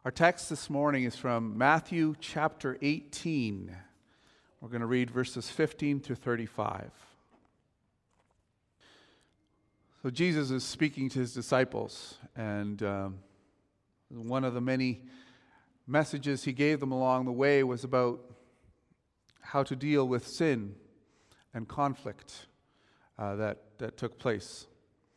Our text this morning is from Matthew chapter 18. We're going to read verses 15 through 35. So Jesus is speaking to his disciples, and one of the many messages he gave them along the way was about how to deal with sin and conflict that took place.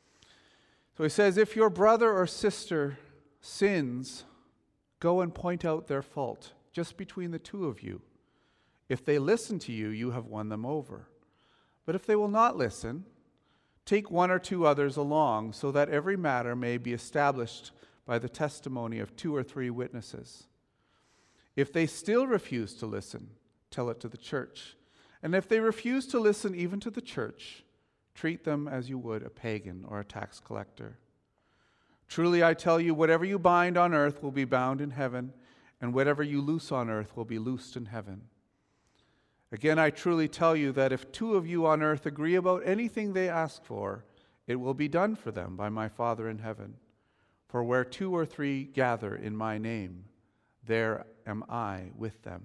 So he says, if your brother or sister sins, go and point out their fault, just between the two of you. If they listen to you, you have won them over. But if they will not listen, take one or two others along, so that every matter may be established by the testimony of 2 or 3 witnesses. If they still refuse to listen, tell it to the church. And if they refuse to listen even to the church, treat them as you would a pagan or a tax collector. Truly I tell you, whatever you bind on earth will be bound in heaven, and whatever you loose on earth will be loosed in heaven. Again, I truly tell you that if 2 of you on earth agree about anything they ask for, it will be done for them by my Father in heaven. For where 2 or 3 gather in my name, there am I with them.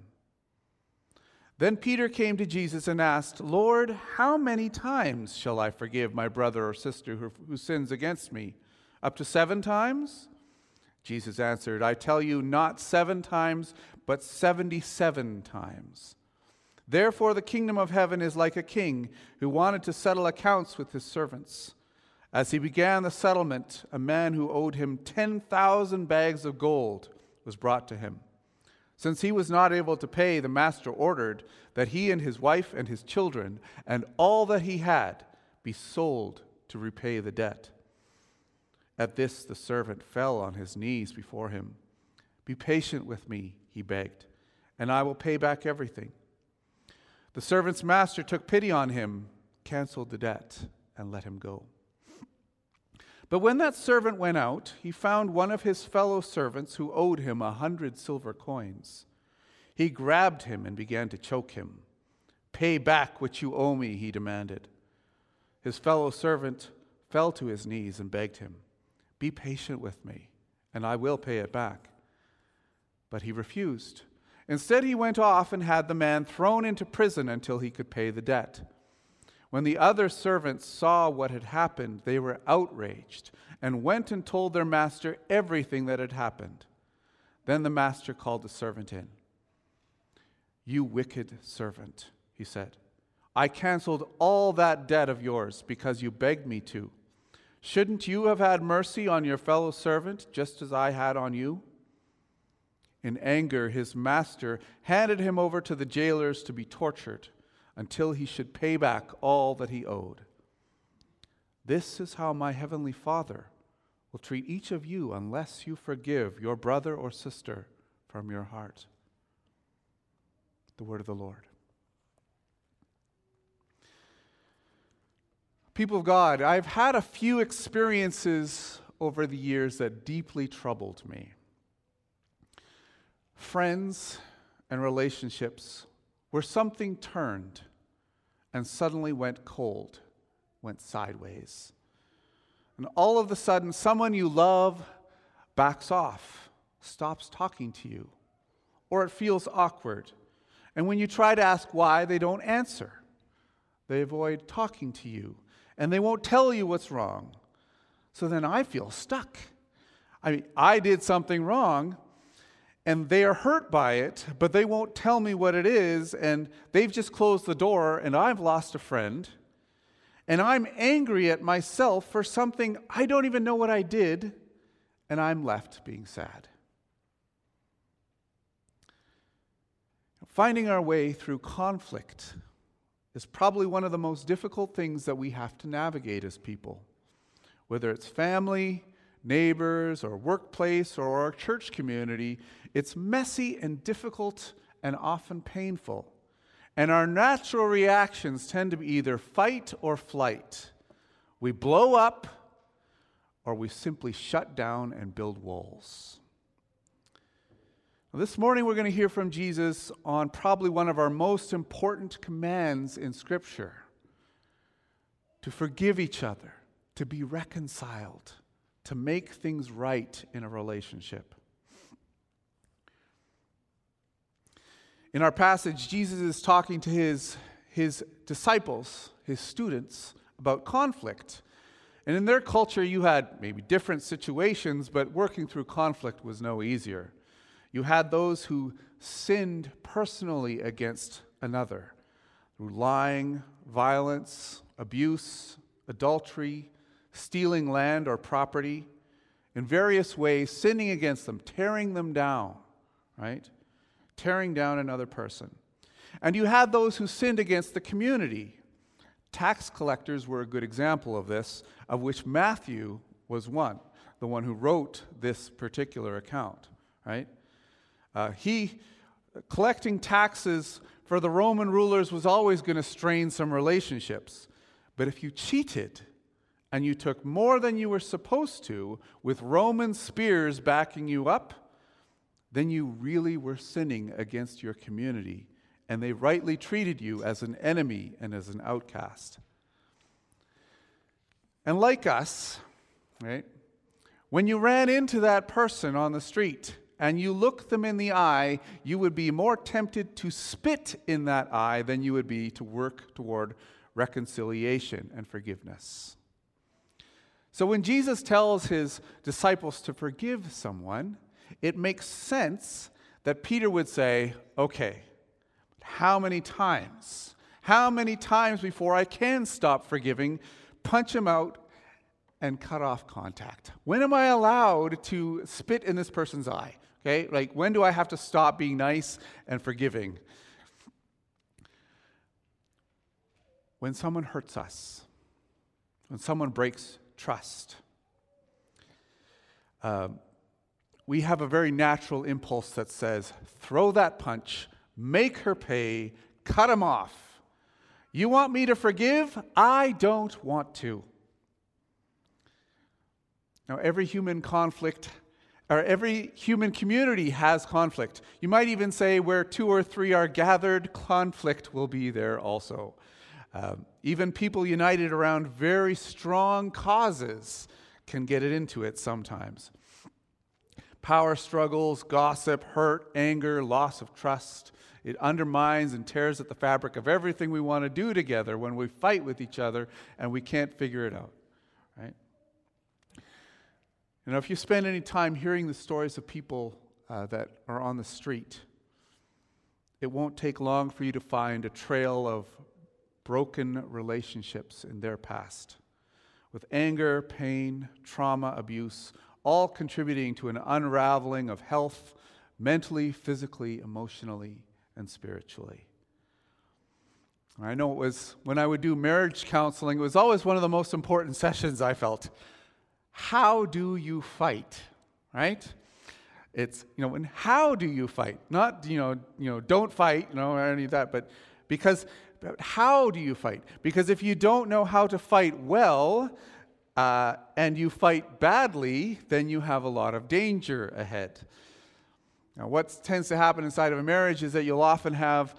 Then Peter came to Jesus and asked, Lord, how many times shall I forgive my brother or sister who sins against me? Up to 7 times? Jesus answered, I tell you, not 7 times, but 77 times. Therefore the kingdom of heaven is like a king who wanted to settle accounts with his servants. As he began the settlement, a man who owed him 10,000 bags of gold was brought to him. Since he was not able to pay, the master ordered that he and his wife and his children and all that he had be sold to repay the debt. At this, the servant fell on his knees before him. Be patient with me, he begged, and I will pay back everything. The servant's master took pity on him, canceled the debt, and let him go. But when that servant went out, he found one of his fellow servants who owed him 100 silver coins. He grabbed him and began to choke him. Pay back what you owe me, he demanded. His fellow servant fell to his knees and begged him, be patient with me, and I will pay it back. But he refused. Instead, he went off and had the man thrown into prison until he could pay the debt. When the other servants saw what had happened, they were outraged and went and told their master everything that had happened. Then the master called the servant in. You wicked servant, he said. I canceled all that debt of yours because you begged me to. Shouldn't you have had mercy on your fellow servant just as I had on you? In anger, his master handed him over to the jailers to be tortured until he should pay back all that he owed. This is how my heavenly Father will treat each of you unless you forgive your brother or sister from your heart. The word of the Lord. People of God, I've had a few experiences over the years that deeply troubled me. Friends and relationships where something turned and suddenly went cold, went sideways. And all of a sudden, someone you love backs off, stops talking to you, or it feels awkward. And when you try to ask why, they don't answer. They avoid talking to you, and they won't tell you what's wrong. So then I feel stuck. I did something wrong, and they are hurt by it, but they won't tell me what it is, and they've just closed the door, and I've lost a friend, and I'm angry at myself for something I don't even know what I did, and I'm left being sad. Finding our way through conflict is probably one of the most difficult things that we have to navigate as people, whether it's family, neighbors, or workplace, or our church community. It's messy and difficult and often painful. And our natural reactions tend to be either fight or flight. We blow up, or we simply shut down and build walls. Now, this morning we're going to hear from Jesus on probably one of our most important commands in Scripture: to forgive each other, to be reconciled, to make things right in a relationship. In our passage, Jesus is talking to his disciples, his students, about conflict. And in their culture, you had maybe different situations, but working through conflict was no easier. You had those who sinned personally against another through lying, violence, abuse, adultery, stealing land or property, in various ways, sinning against them, tearing them down, right? Tearing down another person. And you had those who sinned against the community. Tax collectors were a good example of this, of which Matthew was one, the one who wrote this particular account, right? Collecting taxes for the Roman rulers was always going to strain some relationships. But if you cheated and you took more than you were supposed to, with Roman spears backing you up, then you really were sinning against your community, and they rightly treated you as an enemy and as an outcast. And like us, right, when you ran into that person on the street and you looked them in the eye, you would be more tempted to spit in that eye than you would be to work toward reconciliation and forgiveness. So when Jesus tells his disciples to forgive someone, it makes sense that Peter would say, okay, how many times? How many times before I can stop forgiving, punch him out, and cut off contact? When am I allowed to spit in this person's eye? Okay, like when do I have to stop being nice and forgiving? When someone hurts us, when someone breaks trust. We have a very natural impulse that says, throw that punch, make her pay, cut him off. You want me to forgive? I don't want to. Now, every human conflict, or every human community has conflict. You might even say where two or three are gathered, conflict will be there also. Even people united around very strong causes can get into it sometimes. Power struggles, gossip, hurt, anger, loss of trust. It undermines and tears at the fabric of everything we want to do together when we fight with each other and we can't figure it out, right? You know, if you spend any time hearing the stories of people that are on the street, it won't take long for you to find a trail of broken relationships in their past, with anger, pain, trauma, abuse, all contributing to an unraveling of health, mentally, physically, emotionally, and spiritually. I know it was, when I would do marriage counseling, it was always one of the most important sessions, I felt. How do you fight, right? It's, and how do you fight? Not, don't fight, or any of that, but because how do you fight? Because if you don't know how to fight well, and you fight badly, then you have a lot of danger ahead. Now, what tends to happen inside of a marriage is that you'll often have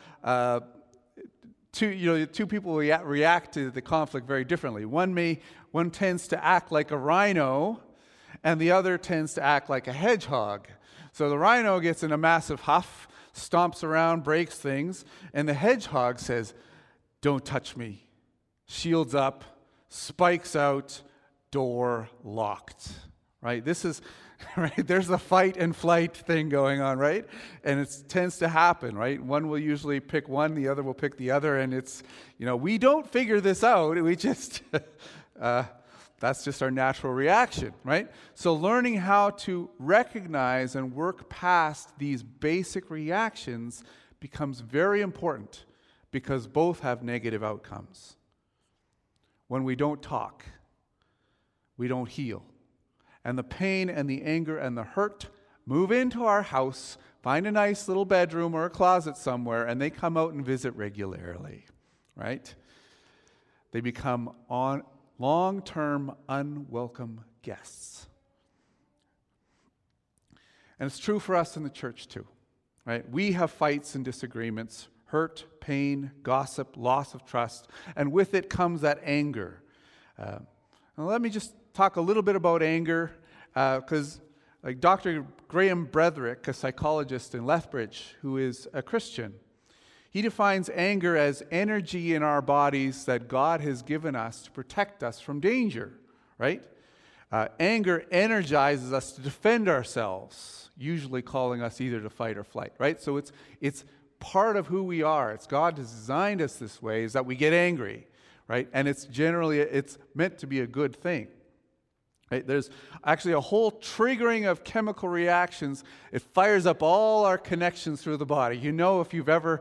two people react to the conflict very differently. One tends to act like a rhino, and the other tends to act like a hedgehog. So the rhino gets in a massive huff, stomps around, breaks things, and the hedgehog says, "Don't touch me." Shields up, spikes out, door locked. Right? This is right. There's the fight and flight thing going on, right? And it tends to happen, right? One will usually pick one, the other will pick the other, and it's, we don't figure this out. We just that's just our natural reaction, right? So learning how to recognize and work past these basic reactions becomes very important, because both have negative outcomes. When we don't talk, we don't heal. And the pain and the anger and the hurt move into our house, find a nice little bedroom or a closet somewhere, and they come out and visit regularly, right? They become long-term unwelcome guests. And it's true for us in the church too, right? We have fights and disagreements, hurt, pain, gossip, loss of trust, and with it comes that anger. Now let me just talk a little bit about anger, because like Dr. Graham Bretherwick, a psychologist in Lethbridge, who is a Christian, He defines anger as energy in our bodies that God has given us to protect us from danger, right? Anger energizes us to defend ourselves, usually calling us either to fight or flight, right? So it's part of who we are. It's God has designed us this way, is that we get angry, right? And it's meant to be a good thing. Right? There's actually a whole triggering of chemical reactions. It fires up all our connections through the body. You know if you've ever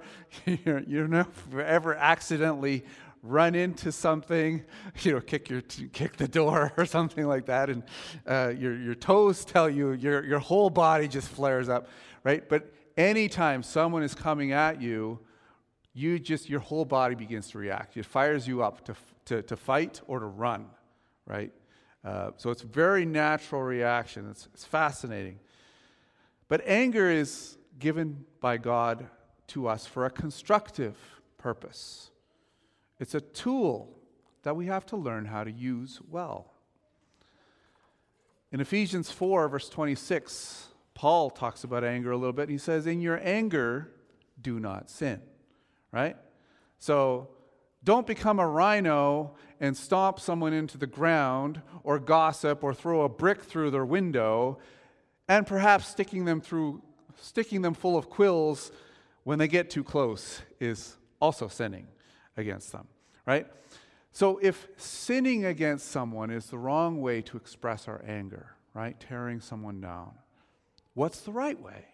accidentally run into something, kick the door or something like that, and your toes tell you, your whole body just flares up, right? But anytime someone is coming at you, your whole body begins to react. It fires you up to fight or to run, right? So it's a very natural reaction. It's fascinating. But anger is given by God to us for a constructive purpose. It's a tool that we have to learn how to use well. In Ephesians 4, verse 26, Paul talks about anger a little bit. He says, "In your anger, do not sin." Right? So don't become a rhino and stomp someone into the ground or gossip or throw a brick through their window and perhaps sticking them full of quills when they get too close is also sinning against them, right? So if sinning against someone is the wrong way to express our anger, right, tearing someone down, what's the right way?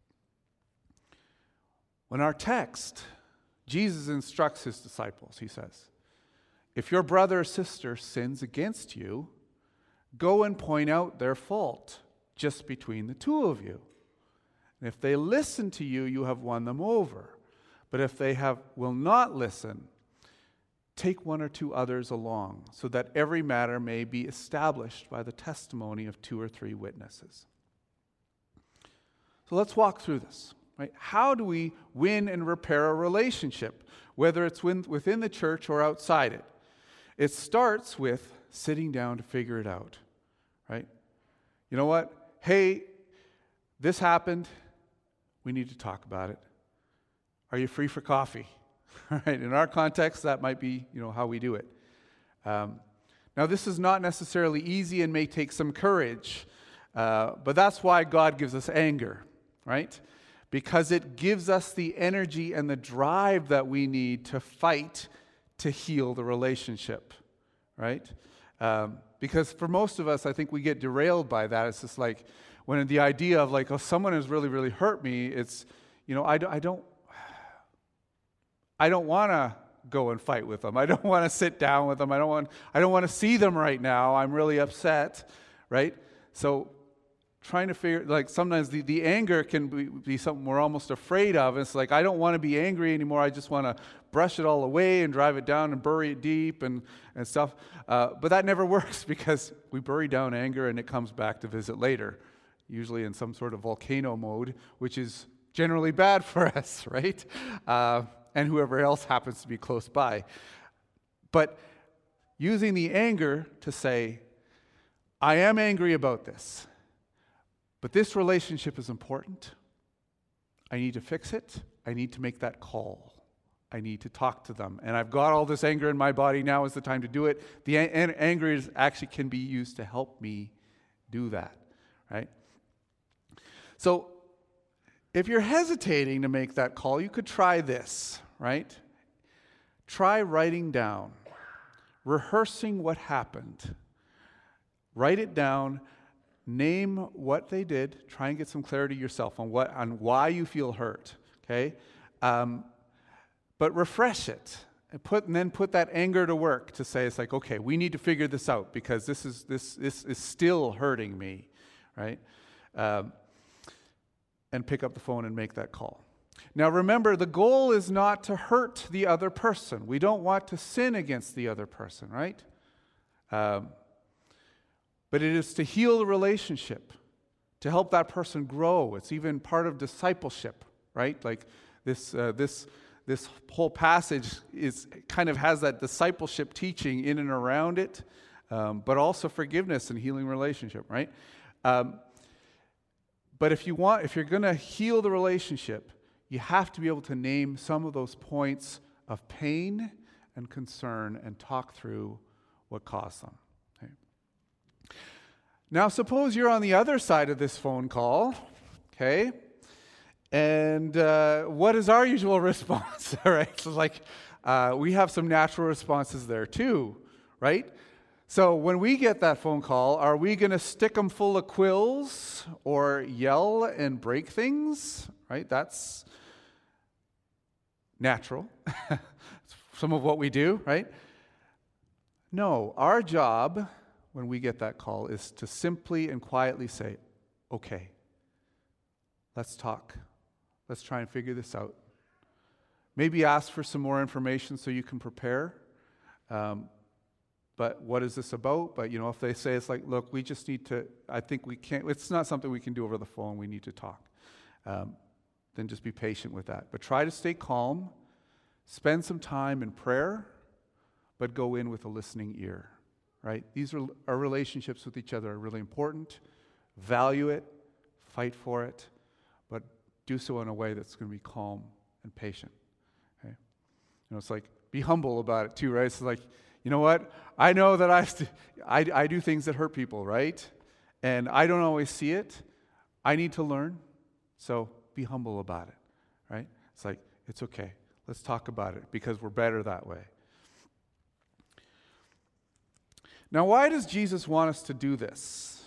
When our text, Jesus instructs his disciples, he says, if your brother or sister sins against you, go and point out their fault just between the two of you. And if they listen to you, you have won them over. But if they will not listen, take one or two others along, so that every matter may be established by the testimony of 2 or 3 witnesses. So let's walk through this. Right? How do we win and repair a relationship, whether it's within the church or outside it? It starts with sitting down to figure it out, right? You know what? Hey, this happened. We need to talk about it. Are you free for coffee? Right? In our context, that might be, how we do it. Now, this is not necessarily easy and may take some courage, but that's why God gives us anger, right? Because it gives us the energy and the drive that we need to fight to heal the relationship, right? Because for most of us, I think we get derailed by that. It's just like, when the idea of like, oh, someone has really, really hurt me, it's, I don't want to go and fight with them. I don't want to sit down with them. I don't want to see them right now. I'm really upset, right? So trying to figure, like sometimes the anger can be something we're almost afraid of. It's like, I don't want to be angry anymore. I just want to brush it all away and drive it down and bury it deep and stuff. But that never works, because we bury down anger and it comes back to visit later, usually in some sort of volcano mode, which is generally bad for us, right? And whoever else happens to be close by. But using the anger to say, I am angry about this, but this relationship is important. I need to fix it. I need to make that call. I need to talk to them. And I've got all this anger in my body. Now is the time to do it. The anger actually can be used to help me do that, right? So if you're hesitating to make that call, you could try this, right? Try writing down, rehearsing what happened. Write it down. Name what they did. Try and get some clarity yourself on why you feel hurt. Okay, but refresh it and then put that anger to work to say, it's like, okay, we need to figure this out, because this is still hurting me, right? And pick up the phone and make that call. Now remember, the goal is not to hurt the other person. We don't want to sin against the other person, right? But it is to heal the relationship, to help that person grow. It's even part of discipleship, right? Like this whole passage kind of has that discipleship teaching in and around it, but also forgiveness and healing relationship, right? But if you're going to heal the relationship, you have to be able to name some of those points of pain and concern and talk through what caused them. Okay? Now, suppose you're on the other side of this phone call, okay? And what is our usual response? All right, so we have some natural responses there too, right? So when we get that phone call, are we going to stick them full of quills or yell and break things? Right? That's natural. Some of what we do, right? No, our job when we get that call is to simply and quietly say, okay, let's talk. Let's try and figure this out. Maybe ask for some more information so you can prepare. But what is this about? But, if they say it's like, look, we just need to, I think we can't, it's not something we can do over the phone, we need to talk. Then just be patient with that. But try to stay calm, spend some time in prayer, but go in with a listening ear, right? These are our relationships with each other are really important. Value it, fight for it, but do so in a way that's going to be calm and patient. Okay? It's like, be humble about it too, right? It's like, you know what? I know that I do things that hurt people, right? And I don't always see it. I need to learn. So be humble about it, right? It's like, it's okay. Let's talk about it because we're better that way. Now, why does Jesus want us to do this?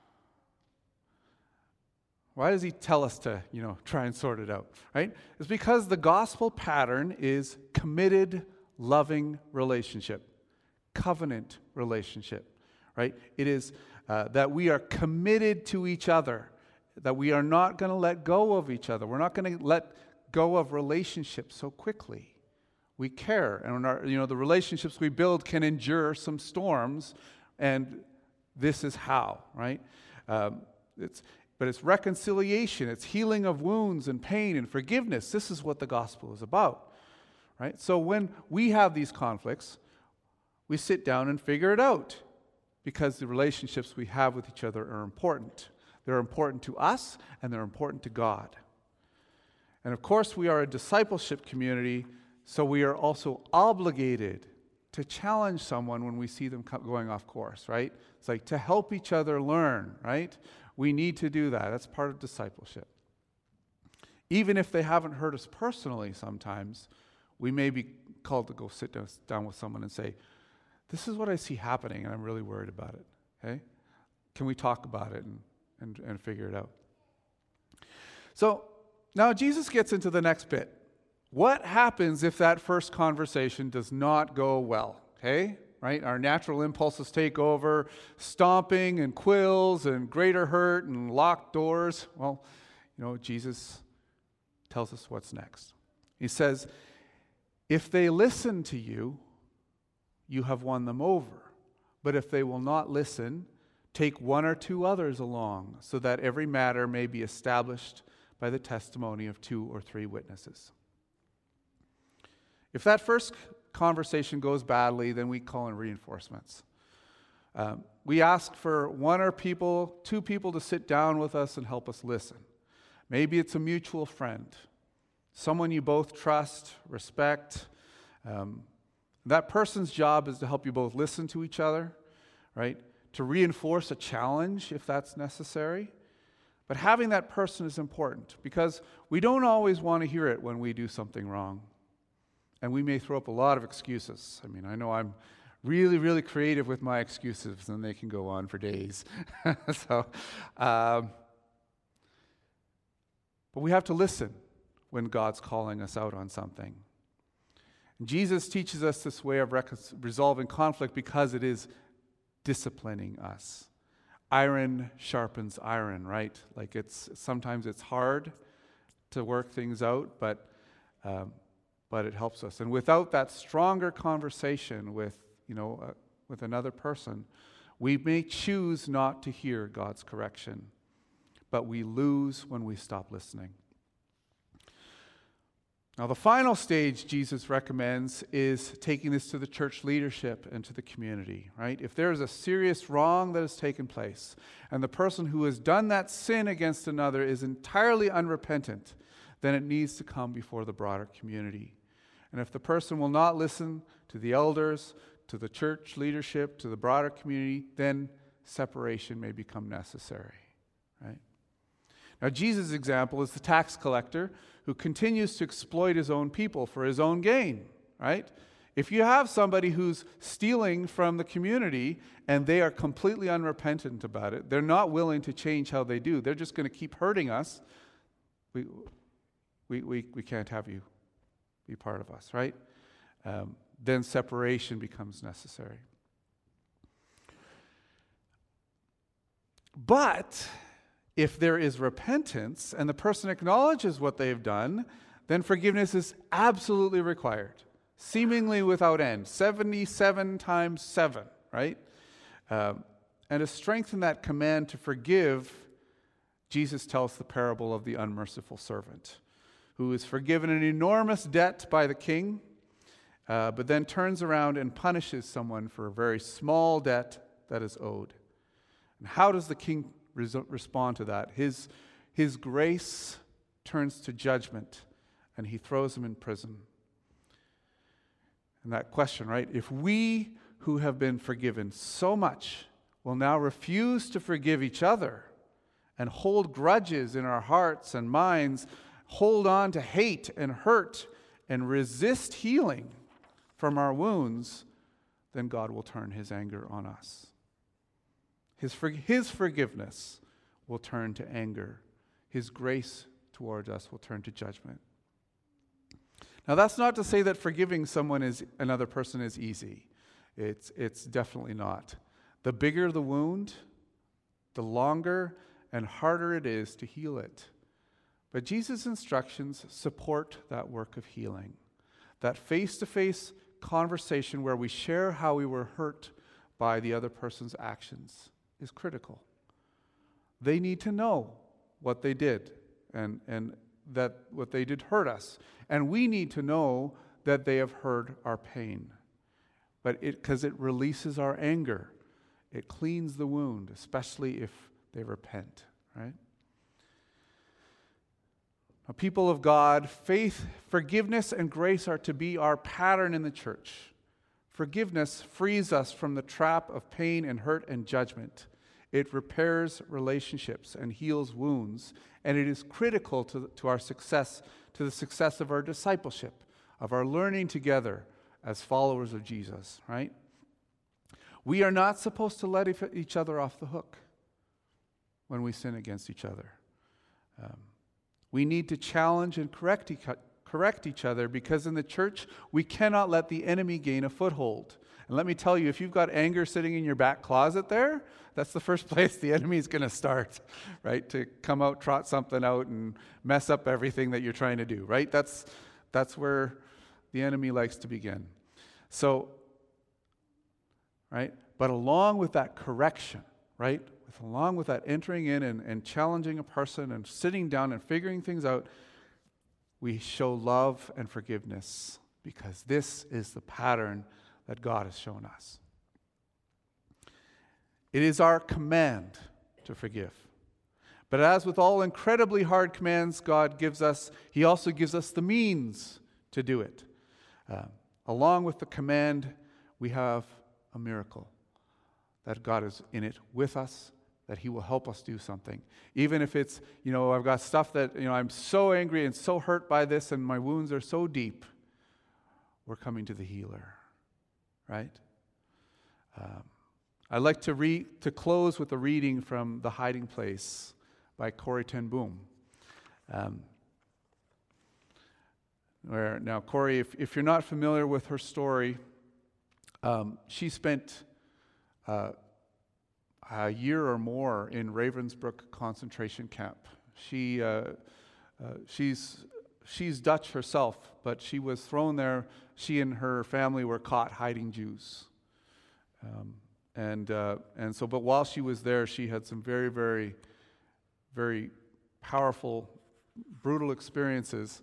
Why does he tell us to, try and sort it out, right? It's because the gospel pattern is committed, loving relationship. Covenant relationship, right? It is that we are committed to each other, that we are not going to let go of each other. We're not going to let go of relationships so quickly. We care, and the relationships we build can endure some storms, and this is how, right? But it's reconciliation, it's healing of wounds and pain and forgiveness. This is what the gospel is about, right? So when we have these conflicts, we sit down and figure it out because the relationships we have with each other are important. They're important to us and they're important to God. And of course, we are a discipleship community, so we are also obligated to challenge someone when we see them going off course, right? It's like to help each other learn, right? We need to do that. That's part of discipleship. Even if they haven't hurt us personally sometimes, we may be called to go sit down with someone and say, this is what I see happening, and I'm really worried about it. Okay? Can we talk about it and figure it out? So now Jesus gets into the next bit. What happens if that first conversation does not go well? Okay? Right? Our natural impulses take over, stomping and quills and greater hurt and locked doors. Well, Jesus tells us what's next. He says, if they listen to you, you have won them over. But if they will not listen, take one or two others along, so that every matter may be established by the testimony of 2 or 3 witnesses. If that first conversation goes badly, then we call in reinforcements. We ask for 1 or 2 people to sit down with us and help us listen. Maybe it's a mutual friend, someone you both trust, respect. That person's job is to help you both listen to each other, right? To reinforce a challenge if that's necessary. But having that person is important because we don't always want to hear it when we do something wrong. And we may throw up a lot of excuses. I know I'm really, really creative with my excuses, and they can go on for days. But we have to listen when God's calling us out on something. Jesus teaches us this way of resolving conflict because it is disciplining us. Iron sharpens iron, right? Like sometimes it's hard to work things out, but it helps us. And without that stronger conversation with another person, we may choose not to hear God's correction, but we lose when we stop listening. Now, the final stage Jesus recommends is taking this to the church leadership and to the community, right? If there is a serious wrong that has taken place, and the person who has done that sin against another is entirely unrepentant, then it needs to come before the broader community. And if the person will not listen to the elders, to the church leadership, to the broader community, then separation may become necessary, right? Now, Jesus' example is the tax collector who continues to exploit his own people for his own gain, right? If you have somebody who's stealing from the community and they are completely unrepentant about it, they're not willing to change how they do, they're just going to keep hurting us, we can't have you be part of us, right? Then separation becomes necessary. But if there is repentance and the person acknowledges what they've done, then forgiveness is absolutely required, seemingly without end, 77 times 7, right? And to strengthen that command to forgive, Jesus tells the parable of the unmerciful servant, who is forgiven an enormous debt by the king, but then turns around and punishes someone for a very small debt that is owed. And how does the king respond to that? His grace turns to judgment, and he throws him in prison. And that question, right? If we who have been forgiven so much will now refuse to forgive each other and hold grudges in our hearts and minds, hold on to hate and hurt and resist healing from our wounds, then God will turn his anger on us. His forgiveness will turn to anger. His grace towards us will turn to judgment. Now, that's not to say that forgiving another person is easy. It's definitely not. The bigger the wound, the longer and harder it is to heal it. But Jesus' instructions support that work of healing. That face-to-face conversation where we share how we were hurt by the other person's actions is critical. They need to know what they did and that what they did hurt us. And we need to know that they have heard our pain. But because it releases our anger. It cleans the wound, especially if they repent, right? Now, people of God, faith, forgiveness, and grace are to be our pattern in the church. Forgiveness frees us from the trap of pain and hurt and judgment. It repairs relationships and heals wounds, and it is critical to our success, to the success of our discipleship, of our learning together as followers of Jesus, right? We are not supposed to let each other off the hook when we sin against each other. We need to challenge and correct each other, because in the church, we cannot let the enemy gain a foothold. And let me tell you, if you've got anger sitting in your back closet there, that's the first place the enemy is going to start, right? To come out, trot something out, and mess up everything that you're trying to do, right? That's where the enemy likes to begin. So, right? But along with that correction, right? Along with that entering in and challenging a person and sitting down and figuring things out, we show love and forgiveness, because this is the pattern that God has shown us. It is our command to forgive. But as with all incredibly hard commands God gives us, He also gives us the means to do it. Along with the command, we have a miracle, that God is in it with us, that He will help us do something. Even if it's, I've got stuff that, I'm so angry and so hurt by this and my wounds are so deep, we're coming to the healer, right? I'd like to close with a reading from The Hiding Place by Corrie ten Boom. Now, Corrie, if you're not familiar with her story, she spent a year or more in Ravensbrück concentration camp. She's Dutch herself, but she was thrown there. She and her family were caught hiding Jews. But while she was there, she had some very, very, very powerful, brutal experiences,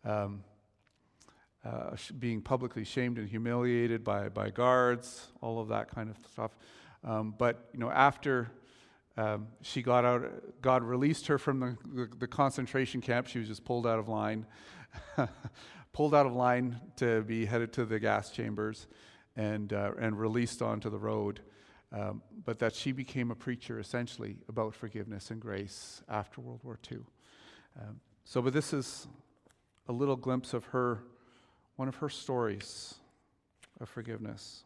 being publicly shamed and humiliated by guards, all of that kind of stuff. But after she got out. God released her from the concentration camp. She was just pulled out of line, pulled out of line to be headed to the gas chambers, and released onto the road. But that she became a preacher essentially about forgiveness and grace after World War II. But this is a little glimpse of her, one of her stories of forgiveness.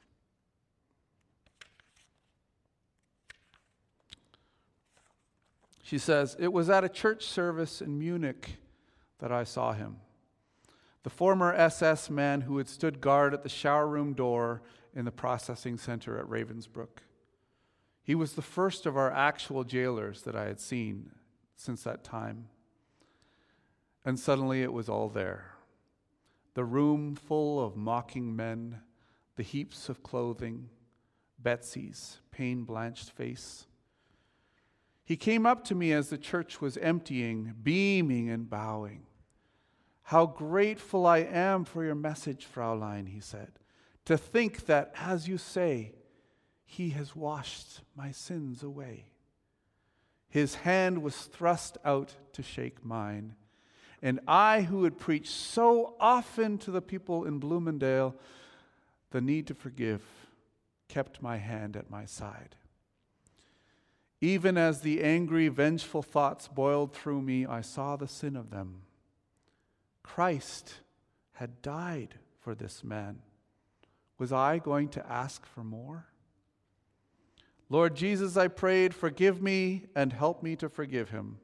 She says, "It was at a church service in Munich that I saw him. The former SS man who had stood guard at the shower room door in the processing center at Ravensbrück. He was the first of our actual jailers that I had seen since that time. And suddenly it was all there. The room full of mocking men, the heaps of clothing, Betsy's pain-blanched face. He came up to me as the church was emptying, beaming and bowing. 'How grateful I am for your message, Fraulein,' he said. 'To think that, as you say, he has washed my sins away.' His hand was thrust out to shake mine. And I, who had preached so often to the people in Bloomendale the need to forgive, kept my hand at my side. Even as the angry, vengeful thoughts boiled through me, I saw the sin of them. Christ had died for this man. Was I going to ask for more? Lord Jesus, I prayed, forgive me and help me to forgive him.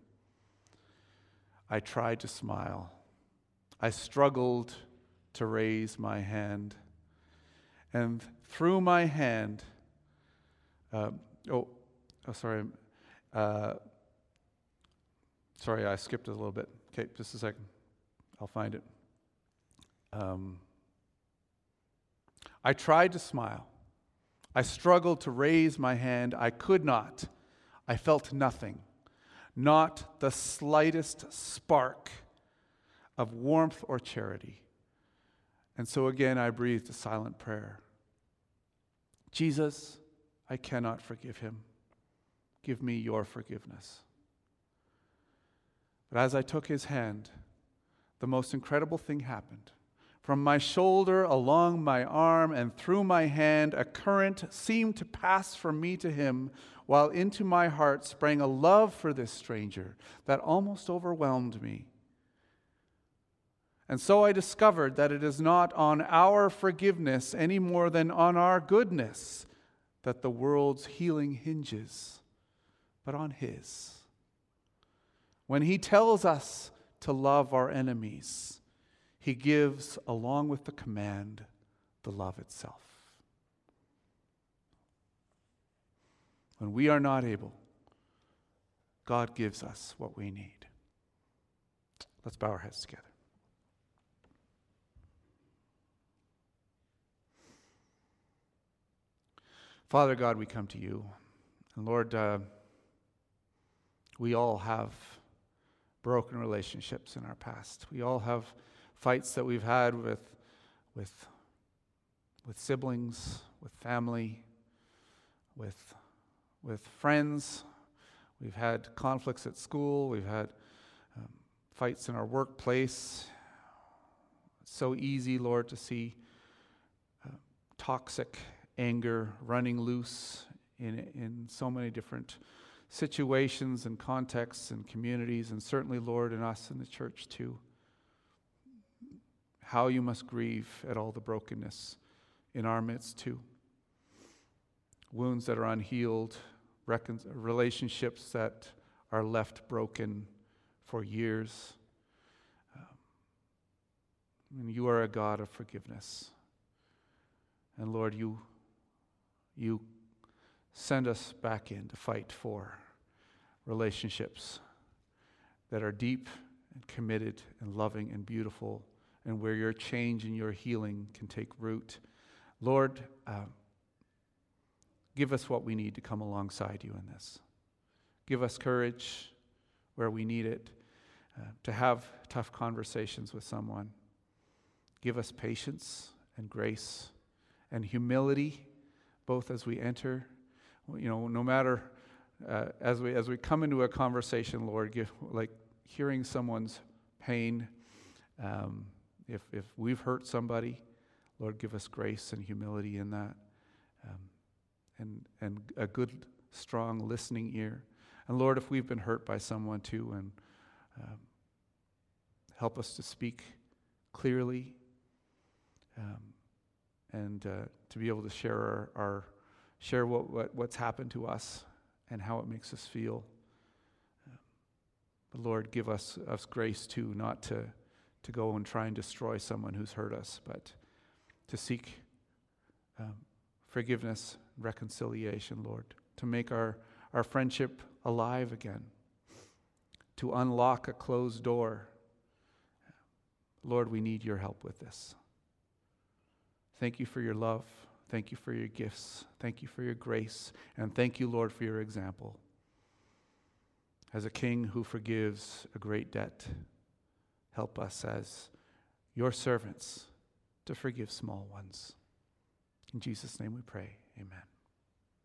I tried to smile. I struggled to raise my hand. And through my hand, sorry, I skipped it a little bit. Okay, just a second. I'll find it. I tried to smile. I struggled to raise my hand. I could not. I felt nothing. Not the slightest spark of warmth or charity. And so again, I breathed a silent prayer. Jesus, I cannot forgive him. Give me your forgiveness. But as I took his hand, the most incredible thing happened. From my shoulder, along my arm, and through my hand, a current seemed to pass from me to him, while into my heart sprang a love for this stranger that almost overwhelmed me. And so I discovered that it is not on our forgiveness any more than on our goodness that the world's healing hinges, but on his. When he tells us to love our enemies, he gives, along with the command, the love itself. When we are not able, God gives us what we need. Let's bow our heads together. Father God, we come to you. And Lord, we all have broken relationships in our past. We all have fights that we've had with siblings, with family, with friends. We've had conflicts at school. We've had fights in our workplace. It's so easy, Lord, to see toxic anger running loose in so many different situations and contexts and communities, and certainly, Lord, in us in the church too. How you must grieve at all the brokenness in our midst too. Wounds that are unhealed, relationships that are left broken for years. And you are a God of forgiveness. And Lord, you send us back in to fight for relationships that are deep and committed and loving and beautiful, and where your change and your healing can take root. Lord, give us what we need to come alongside you in this. Give us courage where we need it, to have tough conversations with someone. Give us patience and grace and humility, both as we enter. No matter as we come into a conversation, Lord, like hearing someone's pain, if we've hurt somebody, Lord, give us grace and humility in that, and a good, strong listening ear. And Lord, if we've been hurt by someone too, and help us to speak clearly, and to be able to share what's happened to us and how it makes us feel. But Lord, give us grace too, not to go and try and destroy someone who's hurt us, but to seek forgiveness, reconciliation, Lord, to make our friendship alive again, to unlock a closed door. Lord, we need your help with this. Thank you for your love. Thank you for your gifts. Thank you for your grace. And thank you, Lord, for your example. As a king who forgives a great debt, help us as your servants to forgive small ones. In Jesus' name we pray. Amen.